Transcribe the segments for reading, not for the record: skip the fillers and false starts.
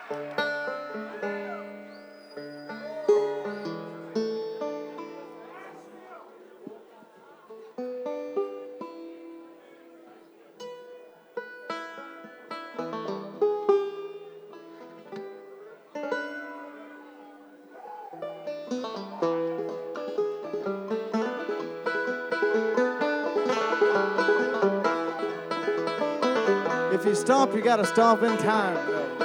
If you stomp, you gotta stomp in time.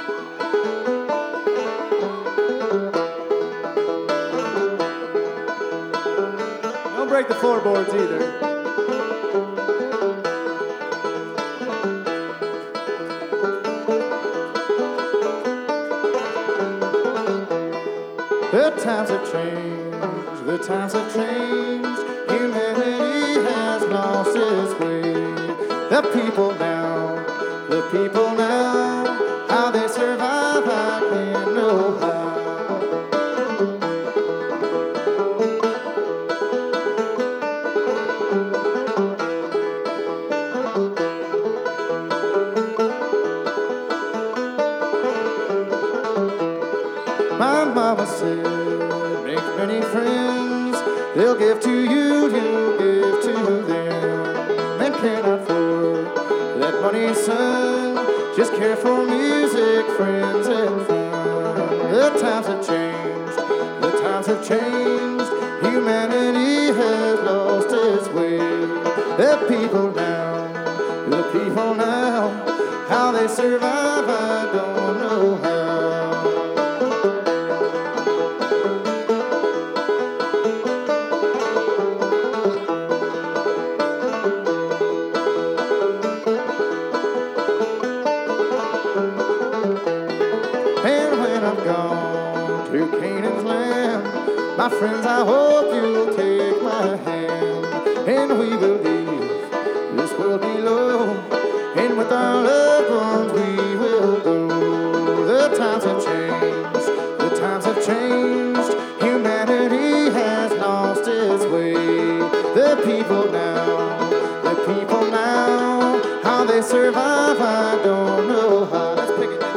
Don't break the floorboards either. The times have changed, the times have changed. Humanity has lost its way. The people now, how they survive, I can't know how. My mama said, make many friends. They'll give to you, you give to them. Men can't afford that money, son. Just care for music, friends, and fun. The times have changed, the times have changed. Humanity has lost its way. The people now, how they survive, I don't know how. Gone to Canaan's land. My friends, I hope you'll take my hand, and we will leave this world below, and with our loved ones we will go. The times have changed, the times have changed. Humanity has lost its way. The people now, how they survive, I don't know how. Let's pick it up.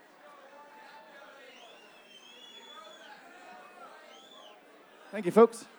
Thank you, folks.